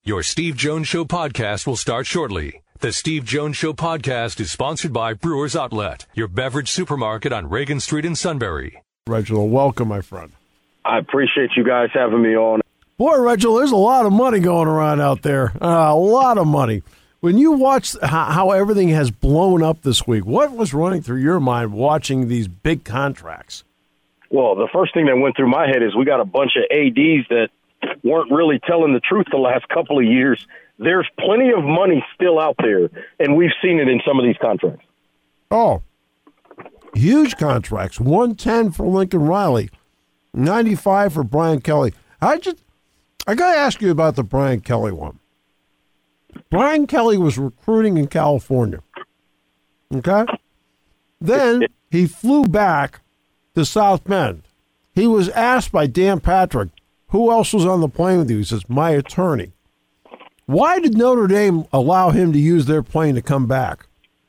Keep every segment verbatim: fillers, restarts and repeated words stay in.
Your Steve Jones Show podcast will start shortly. The Steve Jones Show podcast is sponsored by Brewers Outlet, your beverage supermarket on Reagan Street in Sunbury. Reginald, welcome, my friend. I appreciate you guys having me on. Boy, Reginald, there's a lot of money going around out there. Uh, a lot of money. When you watch how, how everything has blown up this week, what was running through your mind watching these big contracts? Well, the first thing that went through my head is we got a bunch of A Ds that weren't really telling the truth the last couple of years. There's plenty of money still out there, and we've seen it in some of these contracts. Oh, huge contracts. one ten for Lincoln Riley, ninety-five for Brian Kelly. I just, I got to ask you about the Brian Kelly one. Brian Kelly was recruiting in California. Okay? Then he flew back to South Bend. He was asked by Dan Patrick, who else was on the plane with you? He says, my attorney. Why did Notre Dame allow him to use their plane to come back?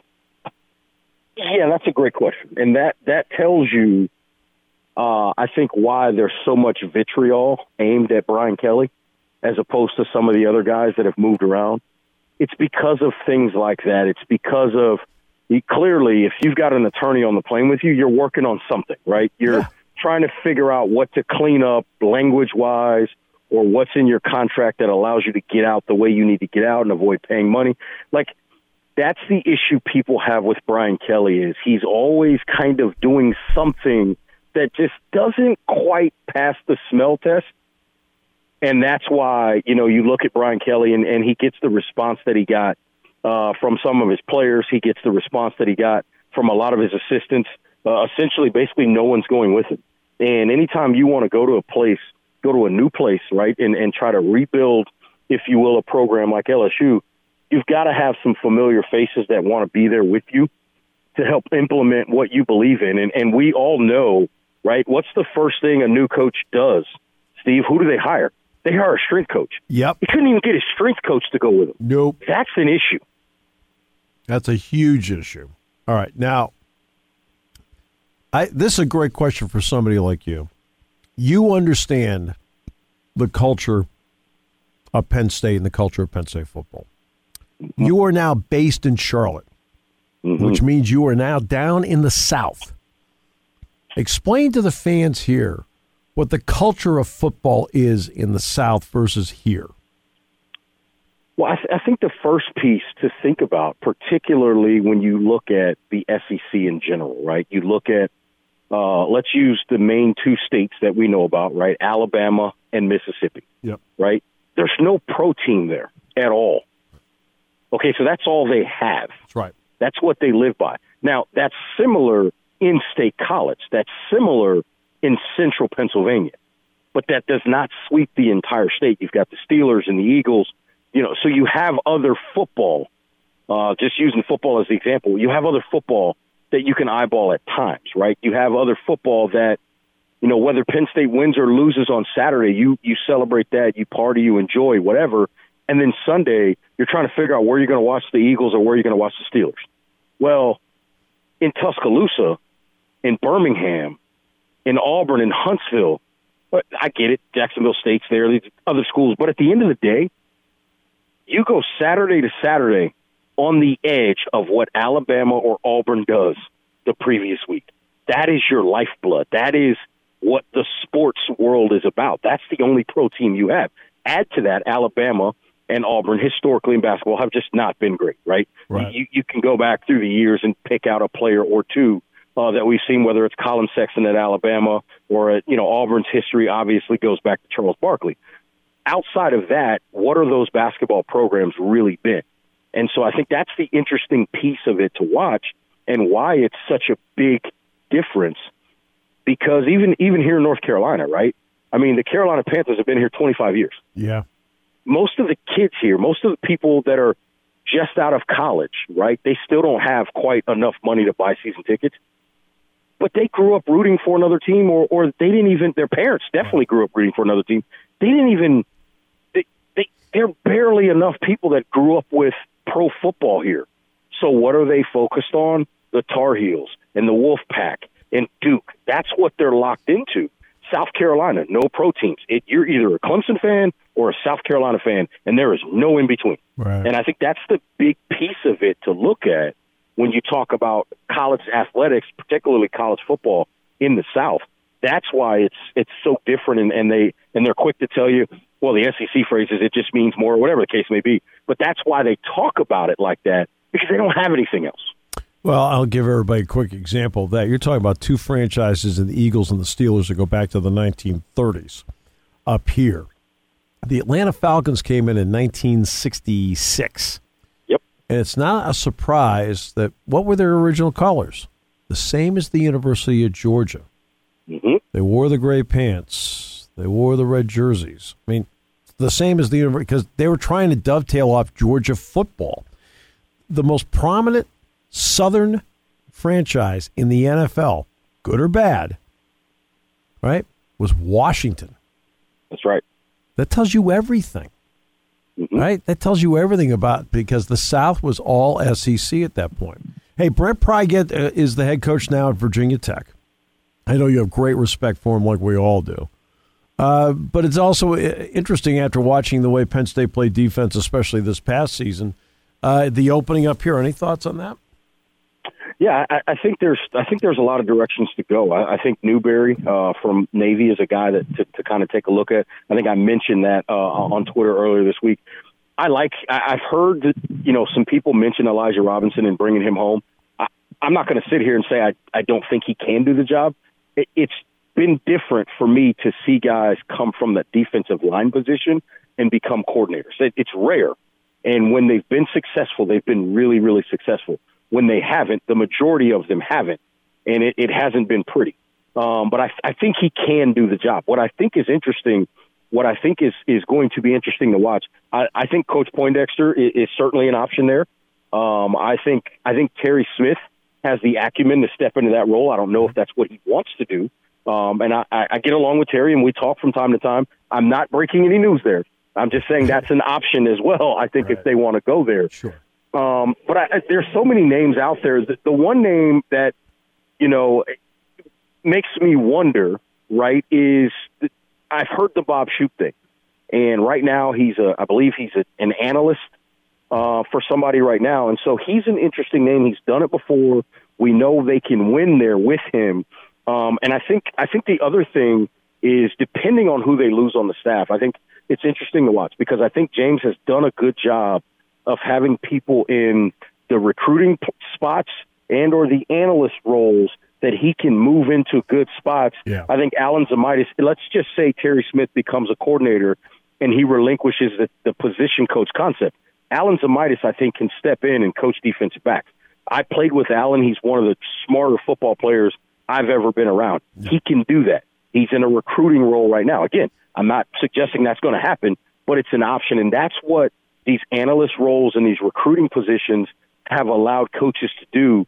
Yeah, that's a great question. And that, that tells you, uh, I think, why there's so much vitriol aimed at Brian Kelly as opposed to some of the other guys that have moved around. It's because of things like that. It's because of, clearly, if you've got an attorney on the plane with you, you're working on something, right? You're yeah. trying to figure out what to clean up language-wise or what's in your contract that allows you to get out the way you need to get out and avoid paying money. Like, that's the issue people have with Brian Kelly is he's always kind of doing something that just doesn't quite pass the smell test. And that's why, you know, you look at Brian Kelly and, and he gets the response that he got uh, from some of his players. He gets the response that he got from a lot of his assistants. Uh, essentially, basically, no one's going with him. And anytime you want to go to a place, go to a new place, right, and, and try to rebuild, if you will, a program like L S U, you've got to have some familiar faces that want to be there with you to help implement what you believe in. And, and we all know, right, what's the first thing a new coach does, Steve? Who do they hire? They hire a strength coach. Yep. He couldn't even get his strength coach to go with him. Nope. That's an issue. That's a huge issue. All right. Now, I, this is a great question for somebody like you. You understand the culture of Penn State and the culture of Penn State football. Mm-hmm. You are now based in Charlotte, mm-hmm. which means you are now down in the South. Explain to the fans here what the culture of football is in the South versus here. Well, I, th- I think the first piece to think about, particularly when you look at the S E C in general, right? You look at, uh, let's use the main two states that we know about, right? Alabama and Mississippi, yep. right? There's no pro team there at all. Okay, so that's all they have. That's right. That's what they live by. Now, that's similar in State College. That's similar in central Pennsylvania. But that does not sweep the entire state. You've got the Steelers and the Eagles. You know, so you have other football, uh, just using football as the example, you have other football that you can eyeball at times, right? You have other football that, you know, whether Penn State wins or loses on Saturday, you you celebrate that, you party, you enjoy, whatever. And then Sunday, you're trying to figure out where you're going to watch the Eagles or where you're going to watch the Steelers. Well, in Tuscaloosa, in Birmingham, in Auburn, in Huntsville, I get it, Jacksonville State's there, these other schools. But at the end of the day, you go Saturday to Saturday on the edge of what Alabama or Auburn does the previous week. That is your lifeblood. That is what the sports world is about. That's the only pro team you have. Add to that, Alabama and Auburn historically in basketball have just not been great, right? Right. You, you can go back through the years and pick out a player or two uh, that we've seen, whether it's Colin Sexton at Alabama or, at, you know, Auburn's history obviously goes back to Charles Barkley. Outside of that, what are those basketball programs really been? And so I think that's the interesting piece of it to watch and why it's such a big difference. Because even even here in North Carolina, right? I mean, the Carolina Panthers have been here twenty-five years. Yeah. Most of the kids here, most of the people that are just out of college, right, they still don't have quite enough money to buy season tickets. But they grew up rooting for another team, or, or they didn't even, their parents definitely grew up rooting for another team. They didn't even, they, they, they're barely enough people that grew up with pro football here. So what are they focused on? The Tar Heels and the Wolfpack and Duke. That's what they're locked into. South Carolina, no pro teams. It, you're either a Clemson fan or a South Carolina fan, and there is no in between. Right. And I think that's the big piece of it to look at when you talk about college athletics, particularly college football in the South. That's why it's it's so different, and, and they and they're quick to tell you, well, the S E C phrases, it just means more, or whatever the case may be. But that's why they talk about it like that, because they don't have anything else. Well, I'll give everybody a quick example of that. You're talking about two franchises in the Eagles and the Steelers that go back to the nineteen thirties up here. The Atlanta Falcons came in in nineteen sixty-six. Yep. And it's not a surprise that what were their original colors? The same as the University of Georgia. Mm-hmm. They wore the gray pants. They wore the red jerseys. I mean, the same as the University, because they were trying to dovetail off Georgia football. The most prominent Southern franchise in the N F L, good or bad, right, was Washington. That's right. That tells you everything, mm-hmm. right? That tells you everything about, because the South was all S E C at that point. Hey, Brent Pryget uh, is the head coach now at Virginia Tech. I know you have great respect for him, like we all do. Uh, but it's also interesting after watching the way Penn State played defense, especially this past season, uh, the opening up here. Any thoughts on that? Yeah, I, I think there's I think there's a lot of directions to go. I, I think Newberry uh, from Navy is a guy that to, to kind of take a look at. I think I mentioned that uh, on Twitter earlier this week. I like. I, I've heard that, you know, some people mention Elijah Robinson and bringing him home. I, I'm not going to sit here and say I I don't think he can do the job. It, it's been different for me to see guys come from the defensive line position and become coordinators. It, it's rare, and when they've been successful, they've been really really successful. When they haven't, the majority of them haven't, and it, it hasn't been pretty. Um, but I, I think he can do the job. What I think is interesting, what I think is, is going to be interesting to watch, I, I think Coach Poindexter is, is certainly an option there. Um, I think I think Terry Smith has the acumen to step into that role. I don't know if that's what he wants to do. Um, and I, I get along with Terry, and we talk from time to time. I'm not breaking any news there. I'm just saying that's an option as well, I think, right, if they want to go there. Sure. Um, but I, there's so many names out there. The, the one name that, you know, makes me wonder, right, is I've heard the Bob Shoop thing. And right now he's a, I believe he's a, an analyst uh, for somebody right now. And so he's an interesting name. He's done it before. We know they can win there with him. Um, and I think, I think the other thing is, depending on who they lose on the staff, I think it's interesting to watch, because I think James has done a good job of having people in the recruiting p- spots and or the analyst roles that he can move into good spots. Yeah. I think Alan Zamitis, let's just say Terry Smith becomes a coordinator and he relinquishes the, the position coach concept. Alan Zamitis, I think, can step in and coach defensive backs. I played with Alan. He's one of the smarter football players I've ever been around. Yeah. He can do that. He's in a recruiting role right now. Again, I'm not suggesting that's going to happen, but it's an option, and that's what these analyst roles and these recruiting positions have allowed coaches to do,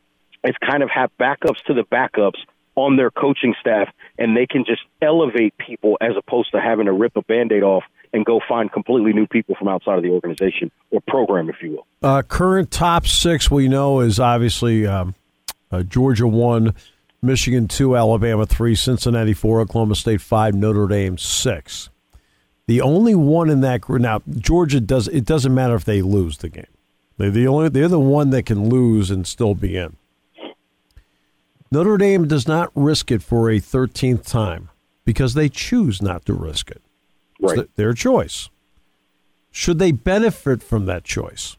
is kind of have backups to the backups on their coaching staff, and they can just elevate people as opposed to having to rip a Band-Aid off and go find completely new people from outside of the organization or program, if you will. Uh, current top six we know is obviously um, uh, Georgia one, Michigan two, Alabama three, Cincinnati four, Oklahoma State five, Notre Dame six. The only one in that group now, Georgia does. It doesn't matter if they lose the game. They're the only. They're the one that can lose and still be in. Notre Dame does not risk it for a thirteenth time because they choose not to risk it. Right. It's their choice. Should they benefit from that choice?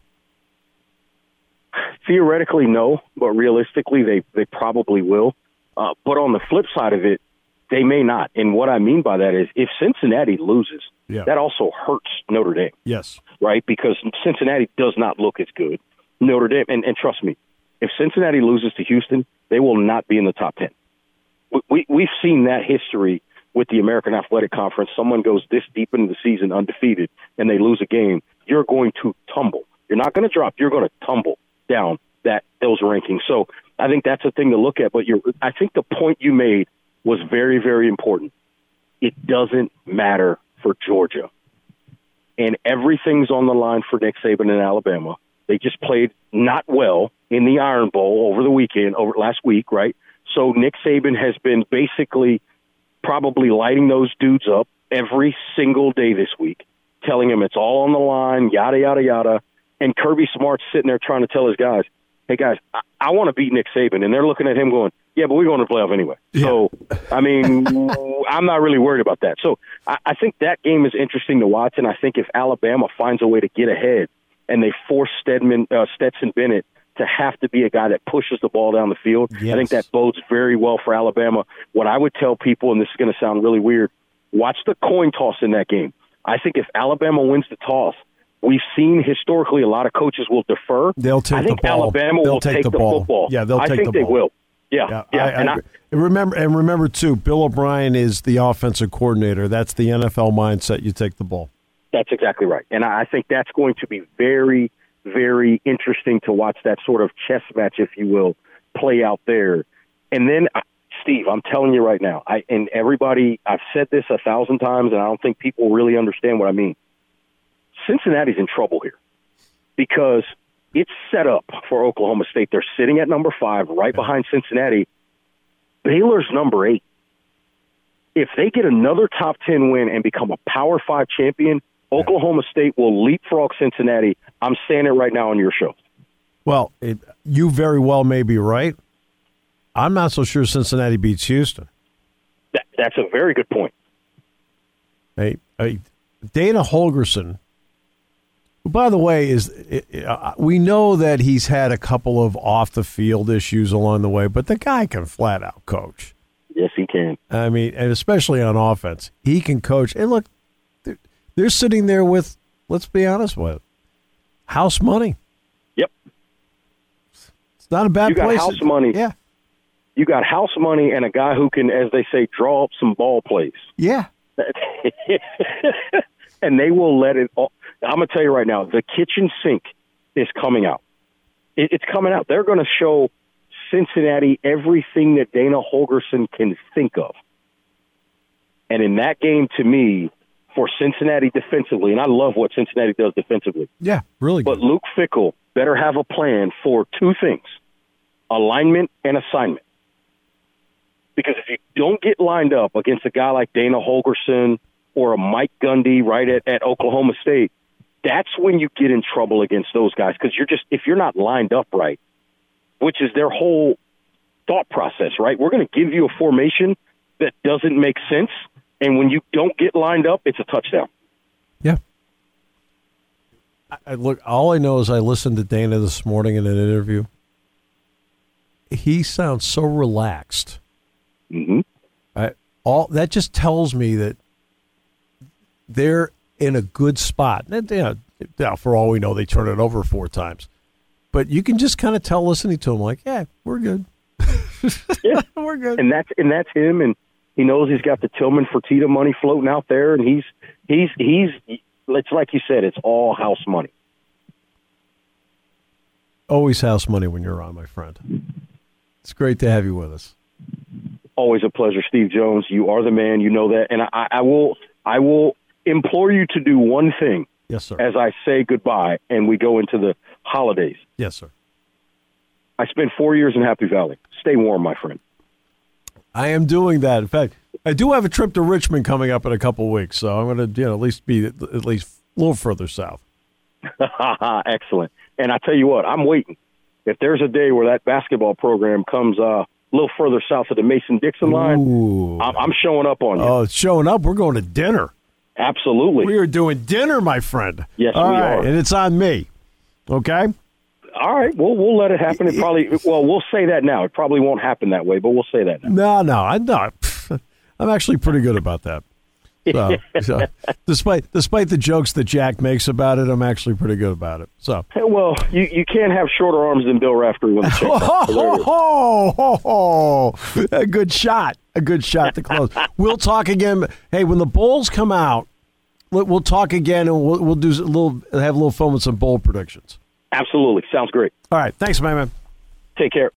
Theoretically, no, but realistically, they they probably will. Uh, but on the flip side of it, they may not. And what I mean by that is, if Cincinnati loses, yeah. that also hurts Notre Dame. Yes. Right? Because Cincinnati does not look as good. Notre Dame, and, and trust me, if Cincinnati loses to Houston, they will not be in the top ten. We, we, we've seen that history with the American Athletic Conference. Someone goes this deep into the season undefeated, and they lose a game, you're going to tumble. You're not going to drop. You're going to tumble down that those rankings. So I think that's a thing to look at. But you're, I think the point you made was very, very important. It doesn't matter for Georgia. And everything's on the line for Nick Saban in Alabama. They just played not well in the Iron Bowl over the weekend, over last week, right? So Nick Saban has been basically probably lighting those dudes up every single day this week, telling him it's all on the line, yada, yada, yada. And Kirby Smart's sitting there trying to tell his guys, hey, guys, I, I want to beat Nick Saban. And they're looking at him going, yeah, but we're going to the playoff anyway. Yeah. So, I mean, I'm not really worried about that. So I, I think that game is interesting to watch, and I think if Alabama finds a way to get ahead and they force Stedman, uh, Stetson Bennett to have to be a guy that pushes the ball down the field, yes. I think that bodes very well for Alabama. What I would tell people, and this is going to sound really weird, watch the coin toss in that game. I think if Alabama wins the toss, we've seen historically a lot of coaches will defer. They'll take I think the ball. Alabama they'll will take, take the, the ball. football. Yeah, they'll I take think the they ball. will. Yeah, yeah. yeah. I, and, I, I, and remember, and remember too, Bill O'Brien is the offensive coordinator. That's the N F L mindset. You take the ball. That's exactly right, and I think that's going to be very, very interesting to watch that sort of chess match, if you will, play out there. And then, Steve, I'm telling you right now, I and everybody, I've said this a thousand times, and I don't think people really understand what I mean. Cincinnati's in trouble here because it's set up for Oklahoma State. They're sitting at number five, right behind Cincinnati. Baylor's number eight. If they get another top ten win and become a Power Five champion, Oklahoma State will leapfrog Cincinnati. I'm saying it right now on your show. Well, it, you very well may be right. I'm not so sure Cincinnati beats Houston. That, that's a very good point. Hey, hey, Dana Holgorsen, who, by the way, is uh, we know that he's had a couple of off-the-field issues along the way, but the guy can flat-out coach. Yes, he can. I mean, and especially on offense. He can coach. And look, they're, they're sitting there with, let's be honest with it, house money. Yep. It's not a bad you got place. House money. Yeah. You got house money and a guy who can, as they say, draw up some ball plays. Yeah. And they will let it all. I'm going to tell you right now, the kitchen sink is coming out. It, it's coming out. They're going to show Cincinnati everything that Dana Holgorsen can think of. And in that game, to me, for Cincinnati defensively, and I love what Cincinnati does defensively. Yeah, really good. But Luke Fickell better have a plan for two things, alignment and assignment. Because if you don't get lined up against a guy like Dana Holgorsen or a Mike Gundy right at, at Oklahoma State, that's when you get in trouble against those guys. Because you're just, if you're not lined up right, which is their whole thought process, right? We're going to give you a formation that doesn't make sense, and when you don't get lined up, it's a touchdown. Yeah. I, I look, all I know is I listened to Dana this morning in an interview. He sounds so relaxed. Mm-hmm. I, all that just tells me that they're in a good spot. And, you know, now, for all we know, they turn it over four times. But you can just kind of tell listening to him, like, yeah, we're good. Yeah, we're good. And that's and that's him. And he knows he's got the Tillman Fertitta money floating out there, and he's he's he's. It's like you said, it's all house money. Always house money when you're on, my friend. It's great to have you with us. Always a pleasure, Steve Jones. You are the man. You know that, and I, I will I will implore you to do one thing. Yes, sir. As I say goodbye and we go into the holidays. Yes, sir. I spent four years in Happy Valley. Stay warm, my friend. I am doing that. In fact, I do have a trip to Richmond coming up in a couple of weeks, so I'm going to, you know, at least be at least a little further south. Excellent. And I tell you what, I'm waiting. If there's a day where that basketball program comes uh, a little further south of the Mason-Dixon line, I'm, I'm showing up on you. Oh, it's showing up. We're going to dinner. Absolutely. We are doing dinner, my friend. Yes, All we right, are. And it's on me. Okay? All right. Well, we'll let it happen. It probably, well, we'll say that now. It probably won't happen that way, but we'll say that now. No, no, I'm not. I'm actually pretty good about that. So, so, despite despite the jokes that Jack makes about it, I'm actually pretty good about it. So, well, you, you can't have shorter arms than Bill Raftery when the check oh, oh, oh, oh, a good shot, a good shot to close. We'll talk again. Hey, when the Bulls come out, we'll talk again, and we'll we'll do a little have a little fun with some bowl predictions. Absolutely, sounds great. All right, thanks, my man. Take care.